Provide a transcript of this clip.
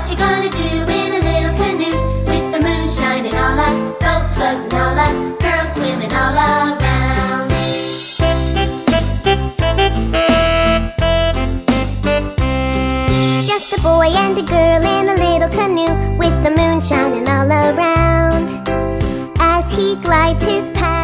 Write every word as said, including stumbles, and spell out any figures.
What you gonna do in a little canoe with the moon shining all up, boats floating all up, girls swimming all around? Just a boy and a girl in a little canoe with the moon shining all around. As he glides his path